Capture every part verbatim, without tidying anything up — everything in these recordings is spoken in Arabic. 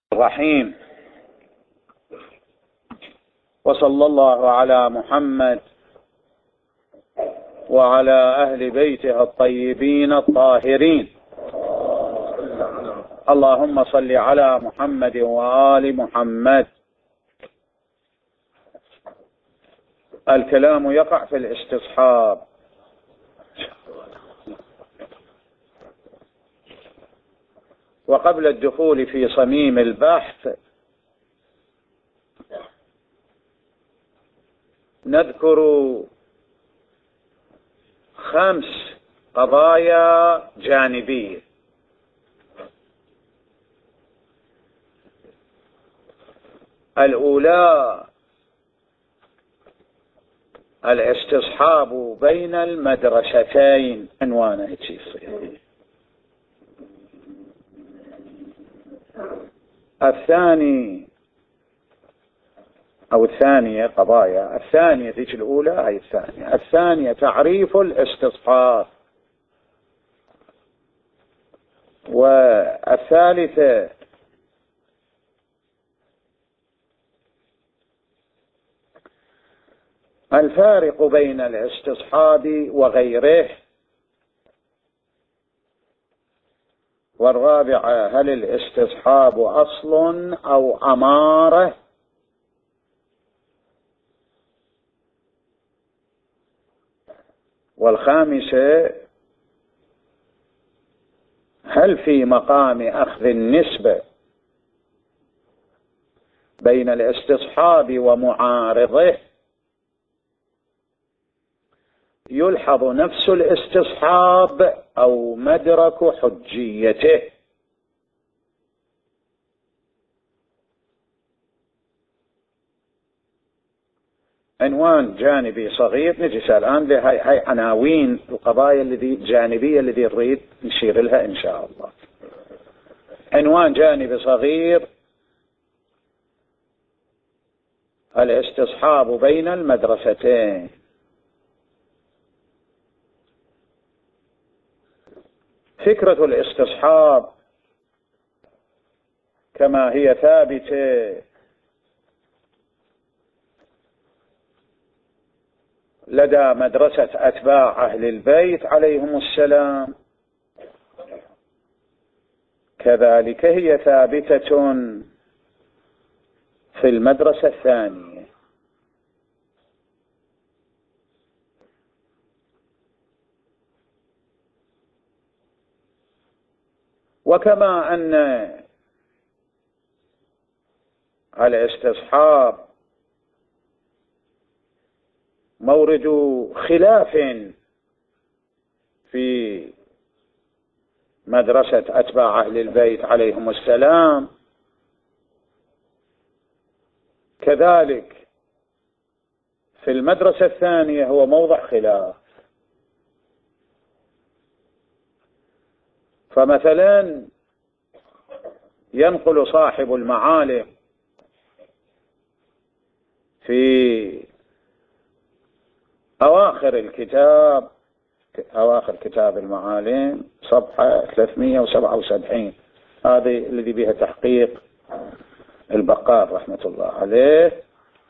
الرحيم. وصلى الله على محمد وعلى أهل بيته الطيبين الطاهرين. اللهم صل على محمد وآل محمد. الكلام يقع في الاستصحاب. وقبل الدخول في صميم البحث نذكر خمس قضايا جانبية. الأولى الاستصحاب بين المدرستين، عنوانه يصير. الثاني أو الثانية قضايا الثانية ذيك الأولى هي الثانية الثانية تعريف الاستصحاب. والثالثة الفارق بين الاستصحاب وغيره. والرابعة هل الاستصحاب أصل أو أمارة. والخامسة هل في مقام أخذ النسبة بين الاستصحاب ومعارضه يلحظ نفس الاستصحاب أو مدرك حجيته. عنوان جانبي صغير. نجي الآن لهاي هاي عناوين القضايا الذي جانبية الذي نريد نشير لها إن شاء الله. عنوان جانبي صغير: الاستصحاب بين المدرستين. فكرة الاستصحاب كما هي ثابتة لدى مدرسة أتباع أهل البيت عليهم السلام، كذلك هي ثابتة في المدرسة الثانية. وكما أن الاستصحاب مورد خلاف في مدرسة أتباع أهل البيت عليهم السلام، كذلك في المدرسة الثانية هو موضع خلاف. فمثلا ينقل صاحب المعالم في أواخر الكتاب أواخر كتاب المعالم صفحة ثلاثمئة وسبعة وسبعين، هذه الذي بها تحقيق البقال رحمة الله عليه،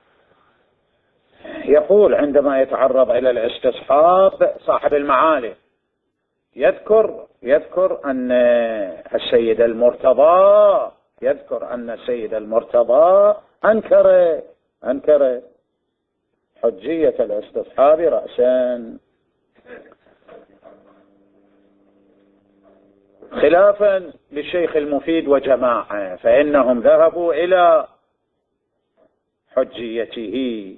يقول عندما يتعرض إلى الاستصحاب صاحب المعالم يذكر يذكر أن السيد المرتضى يذكر أن السيد المرتضى أنكر أنكر حجية الاستصحاب رأسا، خلافا للشيخ المفيد وجماعة، فإنهم ذهبوا إلى حجيته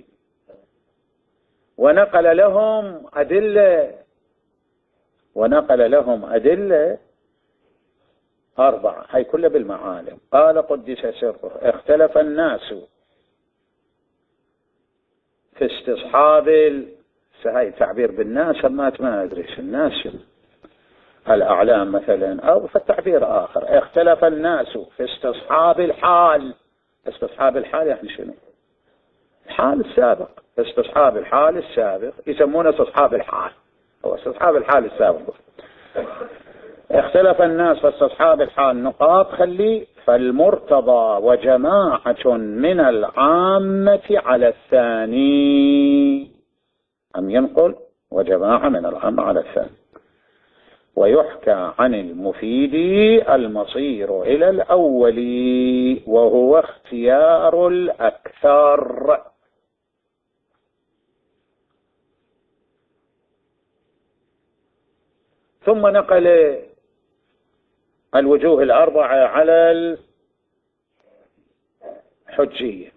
ونقل لهم أدلة ونقل لهم أدلة أربعة، هي كلها بالمعالم. قال قدس سره: اختلف الناس في استصحاب هاي تعبير بالناس ما ما أدري الناس الأعلام مثلا، أو في التعبير آخر: اختلف الناس في استصحاب الحال. استصحاب الحال يعني شنو؟ الحال السابق. استصحاب الحال السابق يسمونه استصحاب الحال، هو استصحاب الحال السابق. اختلف الناس في استصحاب الحال نقاط، خلي فالمرتضى وجماعة من العامة على الثاني، أم ينقل وجماعة من العامة على الثاني. ويحكى عن المفيد المصير إلى الأول وهو اختيار الأكثر. ثم نقل الوجوه الأربعة على الحجية.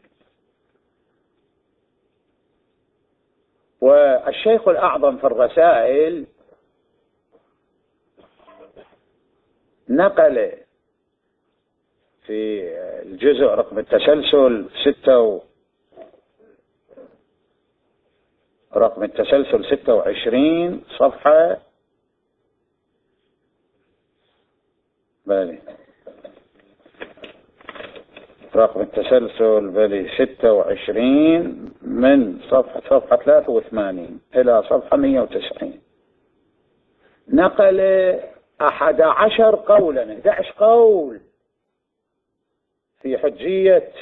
والشيخ الأعظم في الرسائل نقل في الجزء رقم التسلسل ستة و رقم التسلسل ستة وعشرين صفحة بلي رقم التسلسل بلي ستة وعشرين من صفحة صفحة ثلاثة وثمانين إلى صفحة مئة وتسعين نقل أحد عشر قولا، أحد عشر قول في حجية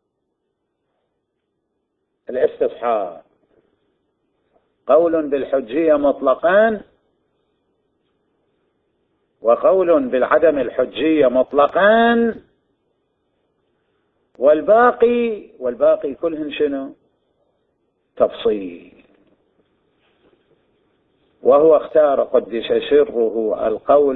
الاستصحاب. قول بالحجية مطلقا، وقول بالعدم الحجية مطلقا، والباقي والباقي كلهن شنو؟ تفصيل. وهو اختار قدس سره القول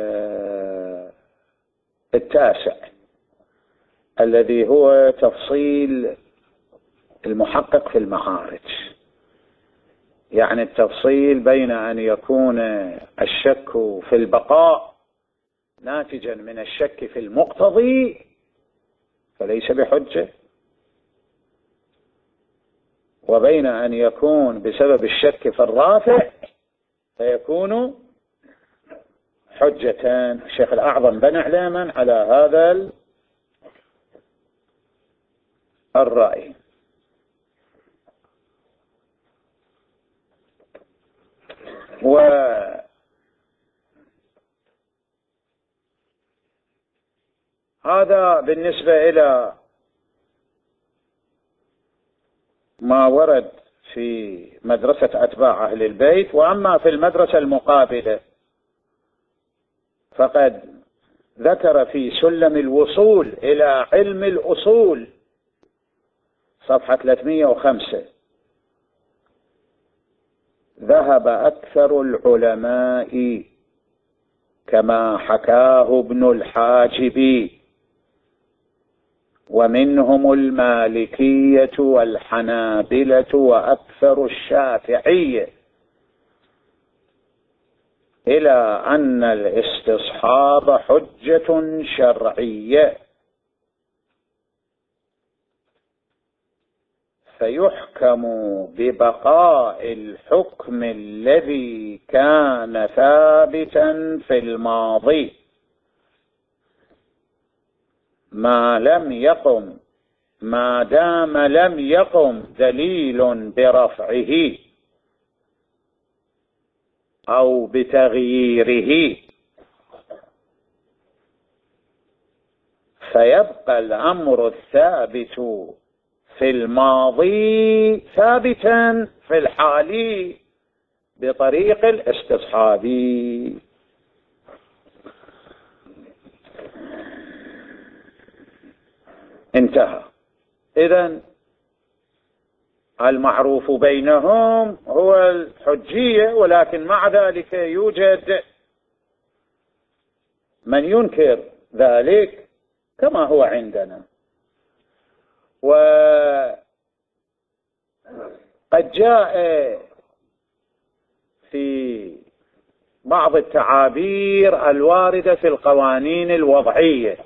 التاسع الذي هو تفصيل المحقق في المعارج، يعني التفصيل بين أن يكون الشك في البقاء ناتجا من الشك في المقتضي فليس بحجة، وبين أن يكون بسبب الشك في الرافع فيكون حجتان. الشيخ الأعظم بنى علما على هذا الرأي. وهذا بالنسبة إلى ما ورد في مدرسة أتباع أهل البيت. وأما في المدرسة المقابلة فقد ذكر في سلم الوصول إلى علم الأصول صفحة ثلاثمئة وخمسة: ذهب أكثر العلماء كما حكاه ابن الحاجب، ومنهم المالكية والحنابلة وأكثر الشافعية، إلى أن الاستصحاب حجة شرعية، فيحكم ببقاء الحكم الذي كان ثابتا في الماضي ما لم يقم ما دام لم يقم دليل برفعه أو بتغييره، فيبقى الأمر الثابت في الماضي ثابتا في الحال بطريق الاستصحاب. انتهى. إذن المعروف بينهم هو الحجية، ولكن مع ذلك يوجد من ينكر ذلك كما هو عندنا. وقد جاء في بعض التعابير الواردة في القوانين الوضعية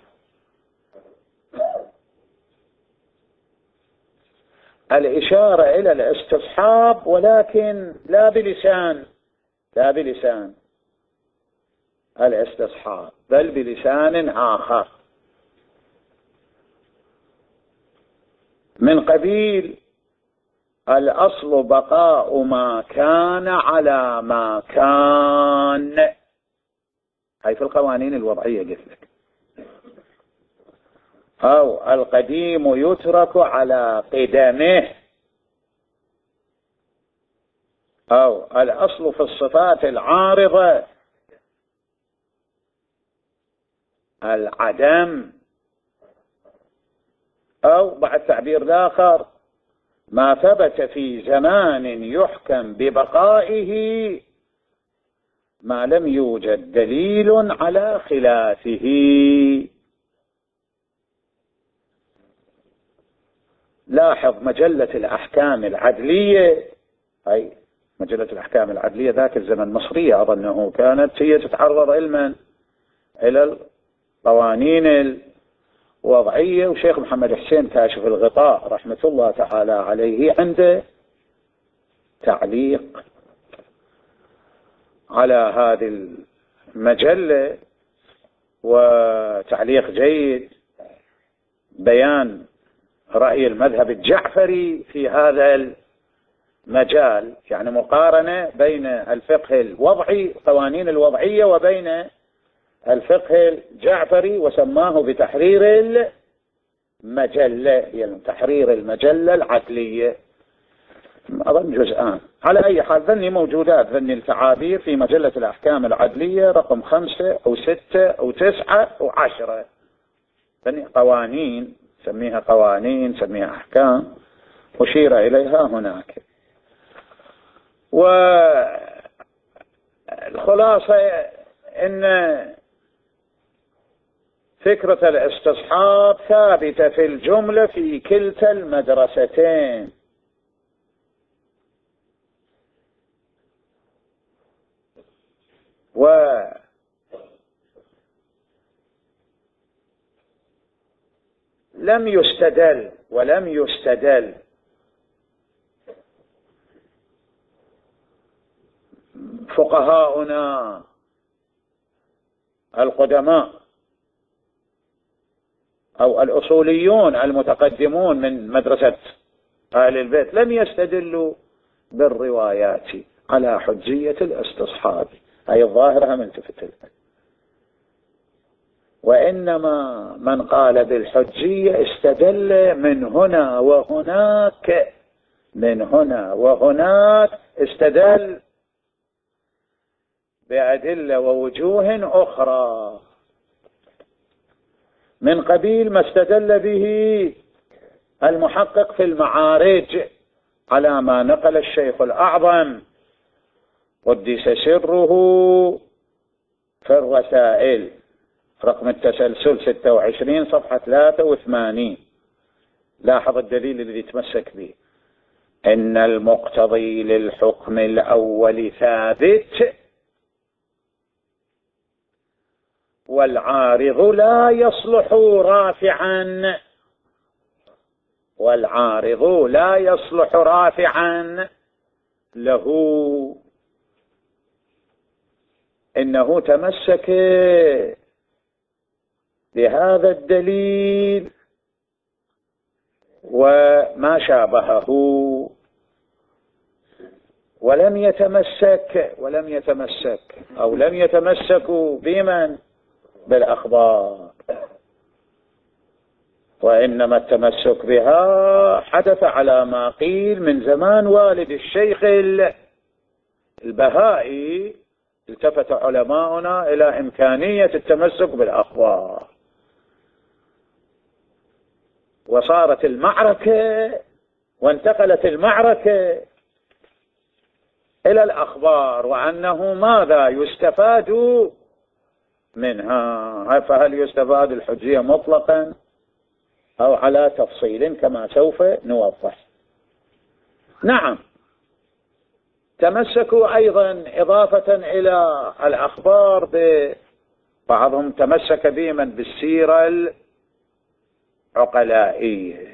الإشارة إلى الاستصحاب، ولكن لا بلسان لا بلسان الاستصحاب بل بلسان آخر، من قبيل الأصل بقاء ما كان على ما كان. هاي في القوانين الوضعية قلت لك. أو القديم يترك على قدمه، أو الأصل في الصفات العارضة العدم، أو بعد تعبير آخر ما ثبت في زمان يحكم ببقائه ما لم يوجد دليل على خلافه. لاحظ مجلة الأحكام العدلية، أي مجلة الأحكام العدلية ذاك الزمن مصرية أظنه كانت، هي تتعرض علما إلى القوانين الوضعية، وشيخ محمد حسين كاشف الغطاء رحمة الله تعالى عليه عنده تعليق على هذه المجلة، وتعليق جيد، بيان رأي المذهب الجعفري في هذا المجال، يعني مقارنة بين الفقه الوضعي القوانين الوضعية وبين الفقه الجعفري، وسماه بتحرير المجلة، يعني تحرير المجلة العدلية، أظن جزءان. على أي حال ذني موجودات، ذني التعابير في مجلة الأحكام العدلية رقم خمسة أو ستة أو تسعة أو عشرة، ذني قوانين سميها قوانين سميها أحكام أشير إليها هناك. والخلاصة إن فكرة الاستصحاب ثابتة في الجملة في كلتا المدرستين، ولم يستدل ولم يستدل فقهاؤنا القدماء أو الأصوليون المتقدمون من مدرسة أهل البيت لم يستدلوا بالروايات على حجية الاستصحاب، أي الظاهرة من تفتل، وإنما من قال بالحجية استدل من هنا وهناك، من هنا وهناك استدل بأدلة ووجوه أخرى، من قبيل ما استدل به المحقق في المعارج على ما نقل الشيخ الأعظم قدس سره في الرسائل رقم التسلسل ستة وعشرين صفحة ثلاثة وثمانين. لاحظ الدليل الذي تمسك به: إن المقتضي للحكم الأول ثابت، والعارض لا يصلح رافعا، والعارض لا يصلح رافعا له. إنه تمسك بهذا الدليل وما شابهه، ولم يتمسك ولم يتمسك أو لم يتمسكوا بمن؟ بالأخبار، وإنما التمسك بها حدث على ما قيل من زمان والد الشيخ البهائي. التفت علماؤنا إلى إمكانية التمسك بالأخبار، وصارت المعركة وانتقلت المعركة إلى الأخبار، وأنه ماذا يستفاد منها، فهل يستفاد الحجية مطلقا أو على تفصيل كما سوف نوضح. نعم، تمسكوا أيضا إضافة إلى الأخبار، بعضهم تمسك بمن بالسيرة العقلائية،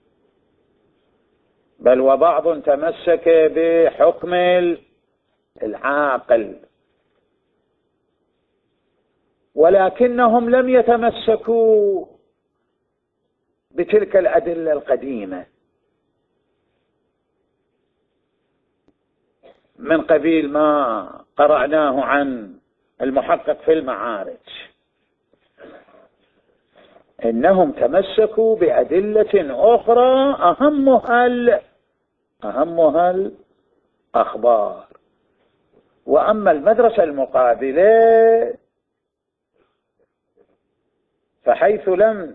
بل وبعض تمسك بحكم العاقل، ولكنهم لم يتمسكوا بتلك الأدلة القديمة من قبيل ما قرأناه عن المحقق في المعارج. إنهم تمسكوا بأدلة أخرى أهمها أهمها الأخبار. وأما المدرسة المقابلة فحيث لم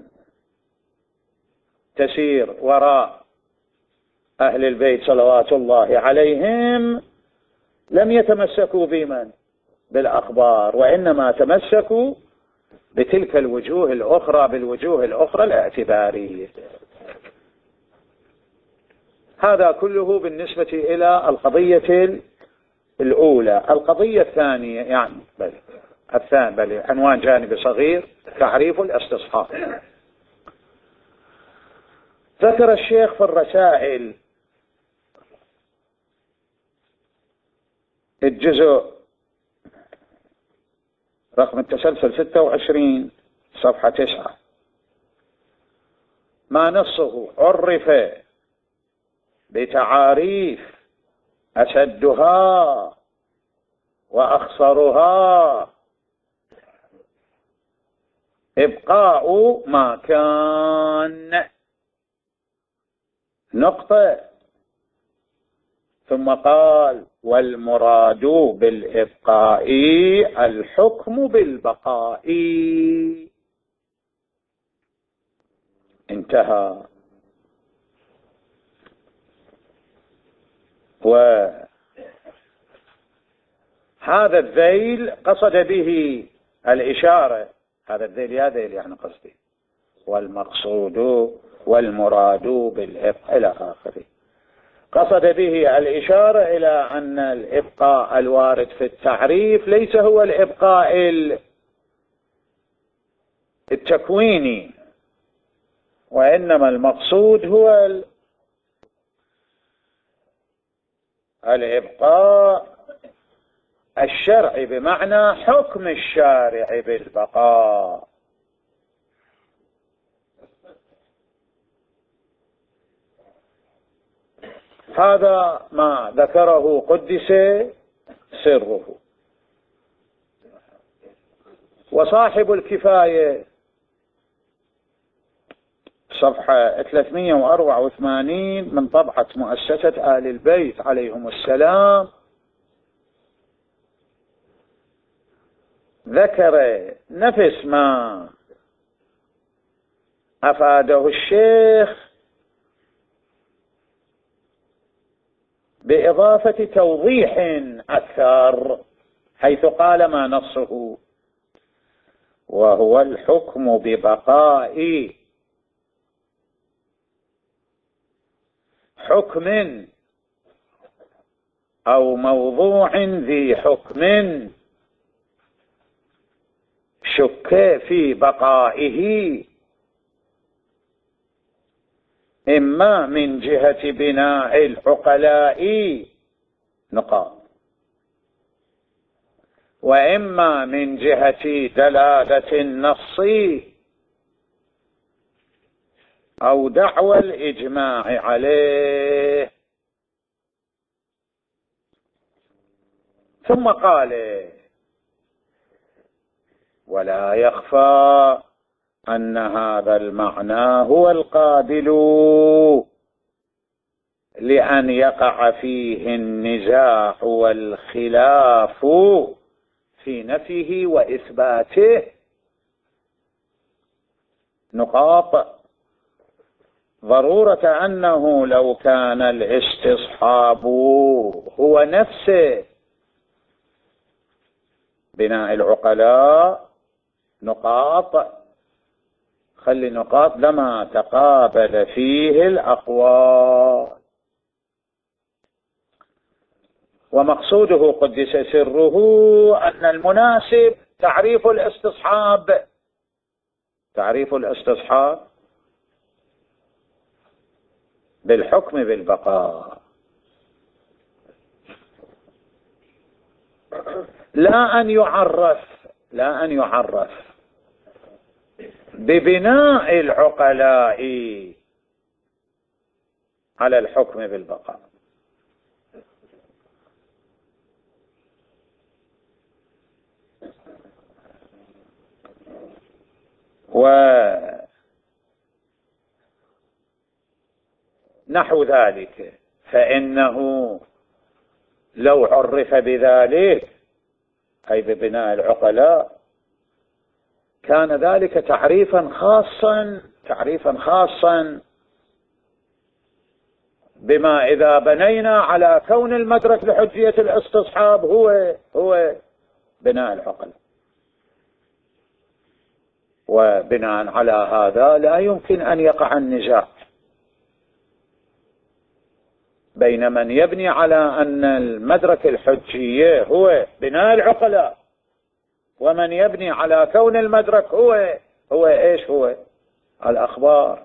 تسير وراء أهل البيت صلوات الله عليهم لم يتمسكوا بمن؟ بالأخبار، وإنما تمسكوا بتلك الوجوه الأخرى، بالوجوه الأخرى الاعتبارية. هذا كله بالنسبة إلى القضية الأولى. القضية الثانية يعني بل الثاني بل عنوان جانبي صغير، تعريف الاستصحاب. ذكر الشيخ في الرسائل الجزء رقم التسلسل ستة وعشرين صفحة تسعة ما نصه عرف بتعاريف أشدها وأخصرها إبقاء ما كان نقطة، ثم قال والمراد بالإبقاء الحكم بالبقاء. انتهى. وهذا الذيل قصد به الإشارة، هذا الذيل يا ذيل يعني قصدي، والمقصود والمراد بالإبقاء إلى آخره. قصد به الإشارة إلى أن الإبقاء الوارد في التعريف ليس هو الإبقاء التكويني، وإنما المقصود هو الإبقاء الشرعي، بمعنى حكم الشارع بالبقاء. هذا ما ذكره قدس سره. وصاحب الكفاية صفحة ثلاثمئة وأربعة وثمانين من طبعة مؤسسة آل البيت عليهم السلام ذكر نفس ما أفاده الشيخ بإضافة توضيح أكثر، حيث قال ما نصه وهو الحكم ببقاء حكم أو موضوع ذي حكم شك في بقائه، إما من جهة بناء العقلاء نقاط، وإما من جهة دلالة النص أو دعوى الإجماع عليه. ثم قال ولا يخفى أن هذا المعنى هو القابل لأن يقع فيه النزاع والخلاف في نفيه وإثباته. نقاط ضرورة أنه لو كان الاستصحاب هو نفسه بناء العقلاء نقاط، خلي نقاط لما تقابل فيه الأقوال. ومقصوده قدس سره أن المناسب تعريف الاستصحاب، تعريف الاستصحاب بالحكم بالبقاء، لا أن يعرف لا أن يعرف ببناء العقلاء على الحكم بالبقاء. نحو ذلك، فإنه لو عرف بذلك أي ببناء العقلاء كان ذلك تعريفا خاصا تعريفا خاصا بما إذا بنينا على كون المدرك لحجية الاستصحاب هو هو بناء العقل. وبناء على هذا لا يمكن أن يقع النزاع بين من يبني على أن المدرك الحجية هو بناء العقلاء ومن يبني على كون المدرك هو هو إيش هو الأخبار.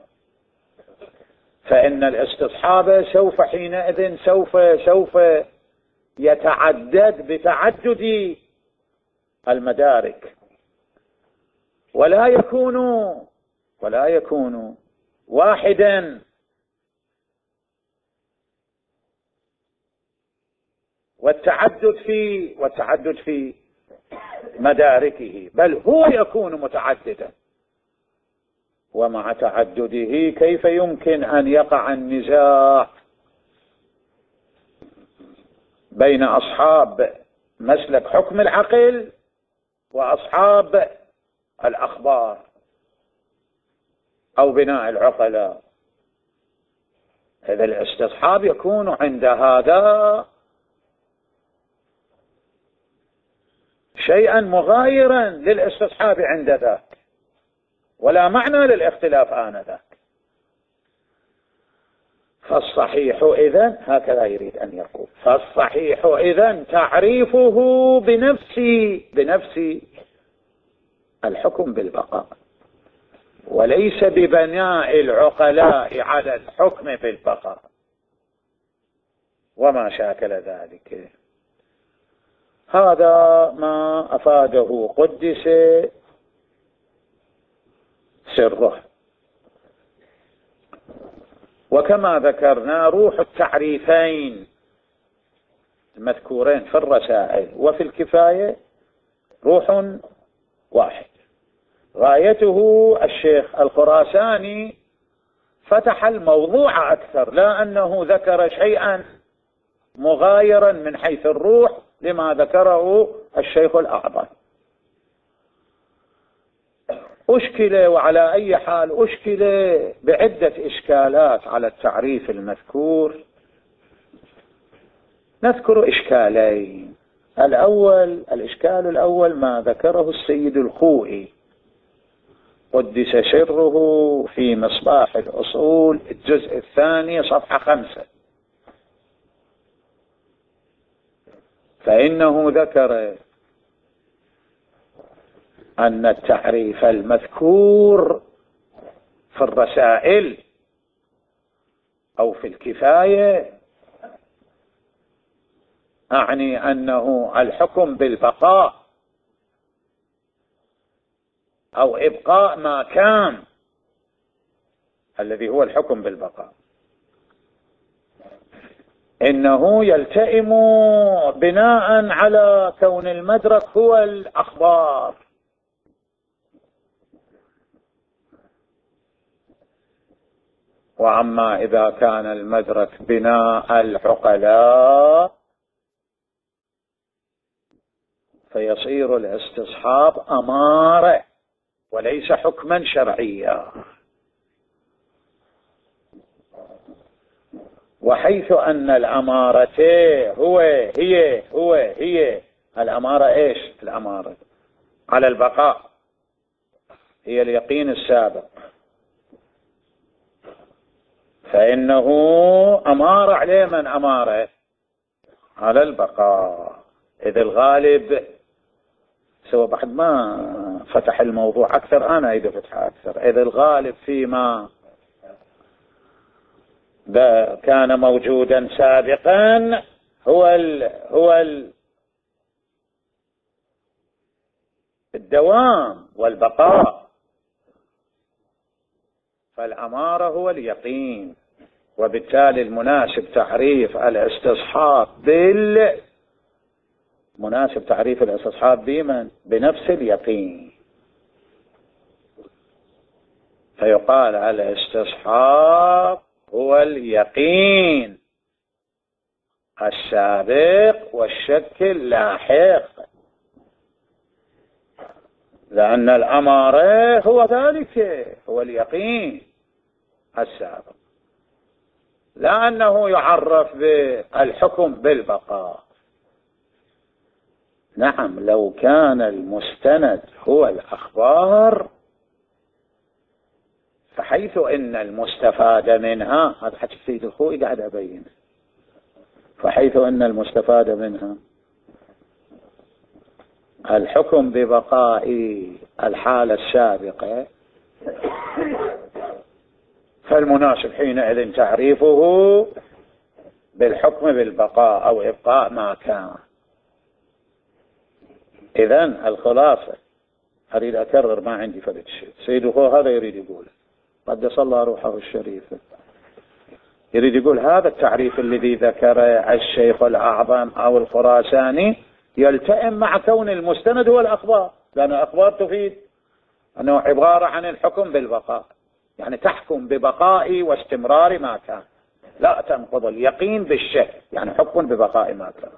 فإن الاستصحاب سوف حينئذ سوف سوف يتعدد بتعدد المدارك، ولا يكون ولا يكون واحدا والتعدد في والتعدد في مداركه، بل هو يكون متعددا. ومع تعدده كيف يمكن أن يقع النزاع بين أصحاب مسلك حكم العقل وأصحاب الأخبار أو بناء العقلاء؟ إذا الاستصحاب يكون عند هذا شيئا مغايرا للاستصحاب عند ذاك، ولا معنى للاختلاف آنذاك. فالصحيح إذن هكذا يريد أن يقول، فالصحيح إذن تعريفه بنفس بنفس الحكم بالبقاء، وليس ببناء العقلاء على الحكم بالبقاء وما شاكل ذلك. هذا ما أفاده قدس سره. وكما ذكرنا روح التعريفين المذكورين في الرسائل وفي الكفاية روح واحد. غايته الشيخ الخراساني فتح الموضوع أكثر، لا أنه ذكر شيئا مغايرا من حيث الروح لما ذكره الشيخ الأعظم. أشكل وعلى أي حال أشكل بعدة إشكالات على التعريف المذكور. نذكر إشكالين. الأول الإشكال الأول ما ذكره السيد الخوئي قدس سره في مصباح الأصول الجزء الثاني صفحة خمسة، فإنه ذكر أن التعريف المذكور في الرسائل أو في الكفاية أعني أنه الحكم بالبقاء أو إبقاء ما كان الذي هو الحكم بالبقاء، إنه يلتئم بناء على كون المدرك هو الأخبار. وأما إذا كان المدرك بناء العقلاء فيصير الاستصحاب أمارة وليس حكما شرعيا. وحيث أن الأمارة هو هي هو هي الأمارة إيش؟ الأمارة على البقاء هي اليقين السابق، فإنه أمارة عليه من أمارة على البقاء. إذ الغالب سوى بعد ما فتح الموضوع أكثر أنا إذا فتح أكثر، إذ الغالب فيما كان موجودا سابقا هو ال هو ال الدوام والبقاء، فالأمارة هو اليقين. وبالتالي المناسب تعريف الاستصحاب بال مناسب تعريف الاستصحاب بمن؟ بنفس اليقين. فيقال الاستصحاب هو اليقين السابق والشك اللاحق، لأن الأمارة هو ذلك، هو اليقين السابق، لأنه يعرف بالحكم بالبقاء. نعم، لو كان المستند هو الأخبار فحيث إن المستفاد منها، هذا حكي السيد الخوئي قاعد أبين، فحيث إن المستفاد منها الحكم ببقاء الحالة السابقة، فالمناسب حينئذ تعريفه بالحكم بالبقاء أو إبقاء ما كان. إذن الخلاصة، أريد أكرر ما عندي فلت شيء، سيد الخوئي هذا يريد يقول قدس الله روحه الشريفة، يريد يقول هذا التعريف الذي ذكره الشيخ الأعظم أو الخراساني يلتئم مع كون المستند هو الأخبار، لأن الأخبار تفيد أنه عبارة عن الحكم بالبقاء، يعني تحكم ببقاء واستمرار ما كان، لا تنقض اليقين بالشك، يعني حكم ببقاء ما كان.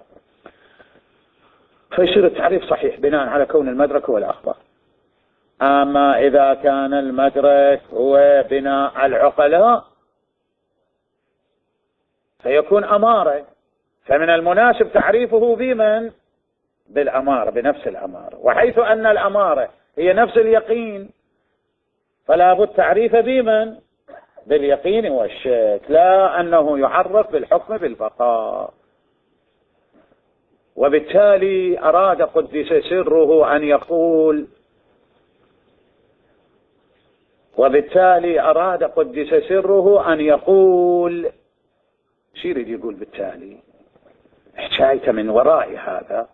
فيصير التعريف صحيح بناء على كون المدرك هو الأخبار. أما إذا كان المدرك هو بناء العقلاء فيكون أمارة، فمن المناسب تعريفه بمن؟ بالأمارة، بنفس الأمارة، وحيث أن الأمارة هي نفس اليقين فلا بد تعريف بمن؟ باليقين والشك، لا أنه يعرف بالحكم بالبقاء. وبالتالي أراد قدس سره أن يقول وبالتالي أراد قدس سره أن يقول شو يريد يقول بالتالي؟ حكاية من وراء هذا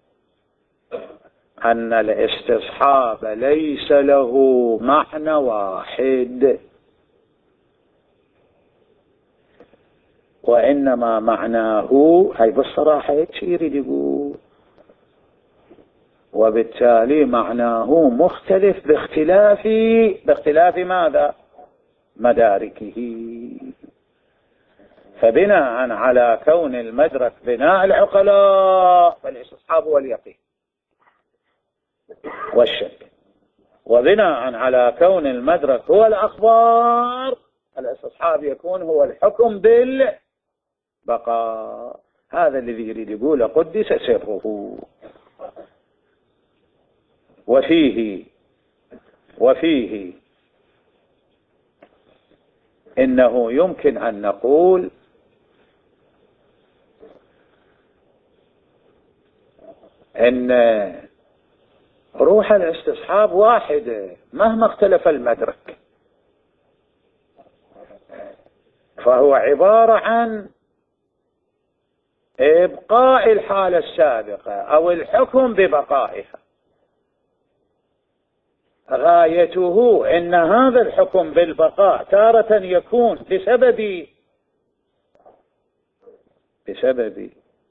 أن الاستصحاب ليس له معنى واحد، وإنما معناه، هاي بالصراحة هيك يريد يقول، وبالتالي معناه مختلف باختلاف باختلاف ماذا؟ مداركه. فبناء على كون المدرك بناء العقلاء فالاستصحاب هو اليقين والشك، وبناء على كون المدرك هو الأخبار الاستصحاب يكون هو الحكم بالبقاء. هذا الذي يريد يقول قدس سره. وفيه وفيه إنه يمكن أن نقول إن روح الاستصحاب واحدة مهما اختلف المدرك، فهو عبارة عن إبقاء الحالة السابقة أو الحكم ببقائها. غايته إن هذا الحكم بالبقاء تارة يكون بسبب بسبب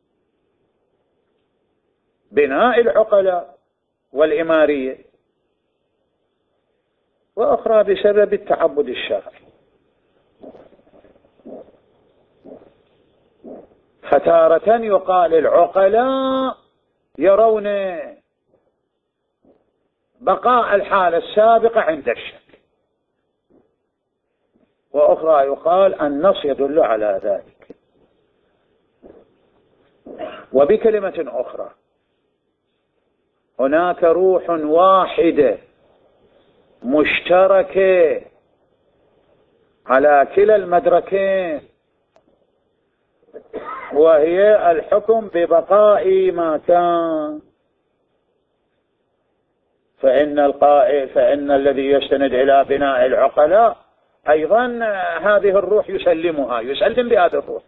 بناء العقلاء والإمارية، وأخرى بسبب التعبد الشرعي. فتارة يقال العقلاء يرون بقاء الحالة السابقة عند الشك، وأخرى يقال النص يدل على ذلك. وبكلمة أخرى هناك روح واحدة مشتركة على كلا المدركين، وهي الحكم ببقاء ما كان. فإن القائل فإن الذي يستند إلى بناء العقلاء أيضا هذه الروح يسلمها، يسلم بهذه الروح،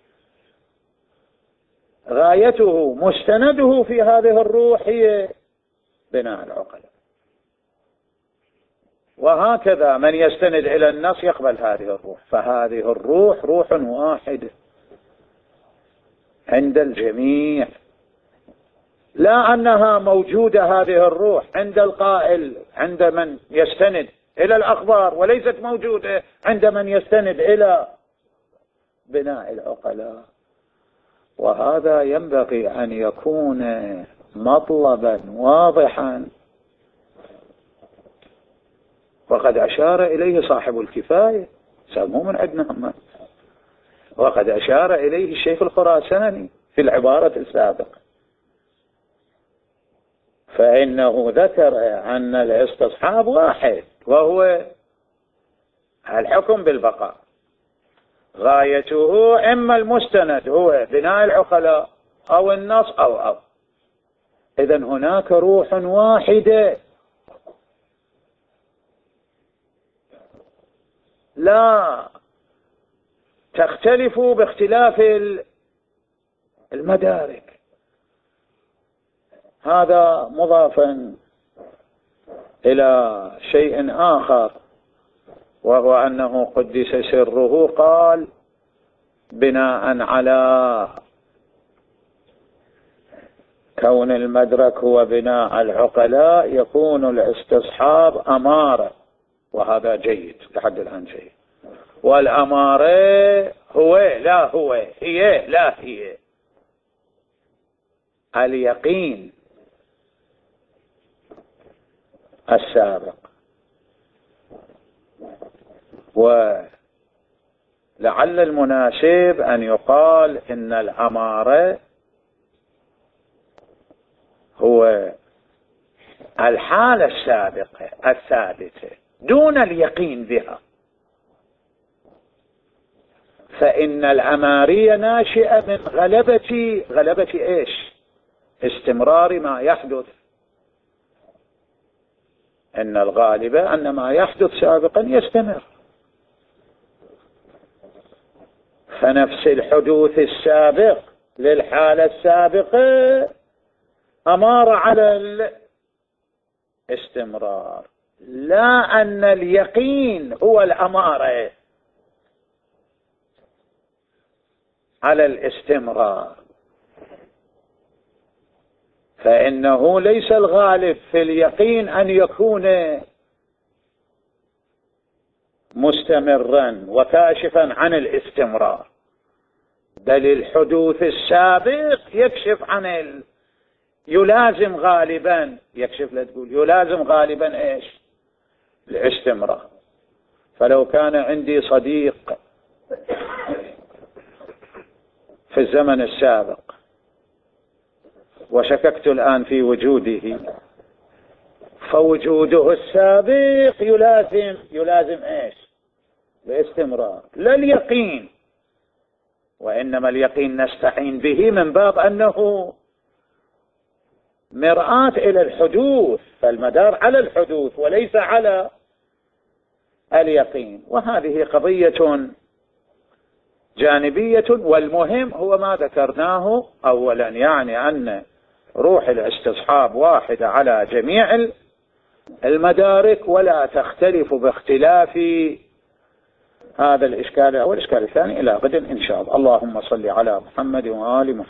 غايته مستنده في هذه الروح هي بناء العقلاء. وهكذا من يستند إلى النص يقبل هذه الروح، فهذه الروح روح واحدة عند الجميع، لا أنها موجودة هذه الروح عند القائل عند من يستند إلى الأخبار وليست موجودة عند من يستند إلى بناء العقلاء. وهذا ينبغي أن يكون مطلبا واضحا، وقد أشار إليه صاحب الكفاية، مو من عندنا هم، وقد أشار إليه الشيخ الخراساني في العبارة السابقة، فإنه ذكر أن الاستصحاب واحد وهو الحكم بالبقاء، غايته إما المستند هو بناء العقلاء أو النص أو أو إذن هناك روح واحدة لا تختلف باختلاف المدارك. هذا مضافا إلى شيء آخر، وهو أنه قدس سره قال بناء على كون المدرك هو بناء العقلاء يكون الاستصحاب أمارة، وهذا جيد لحد الآن جيد. والأمارة هو لا هو هي لا هي اليقين السابق. ولعل المناسب أن يقال إن الأمارة هو الحالة السابقة الثابتة دون اليقين بها، فإن الأمارية ناشئة من غلبة غلبة إيش؟ استمرار ما يحدث. إن الغالب أن ما يحدث سابقا يستمر، فنفس الحدوث السابق للحالة السابقة أمار على الاستمرار، لا أن اليقين هو الأمارة على الاستمرار، فإنه ليس الغالب في اليقين أن يكون مستمرا وكاشفا عن الاستمرار، بل الحدوث السابق يكشف عن ال... يلازم غالبا يكشف لا تقول يلازم غالبا ايش؟ الاستمرار. فلو كان عندي صديق في الزمن السابق وشككت الآن في وجوده، فوجوده السابق يلازم يلازم ايش؟ الاستمرار لا اليقين، وإنما اليقين نستعين به من باب أنه مرآة إلى الحدوث، فالمدار على الحدوث وليس على اليقين. وهذه قضية جانبية، والمهم هو ما ذكرناه أولا، يعني أن روح الاستصحاب واحدة على جميع المدارك ولا تختلف باختلاف هذا الإشكال أو الإشكال الثاني. إلى غد إن شاء الله. اللهم صل على محمد وآل محمد.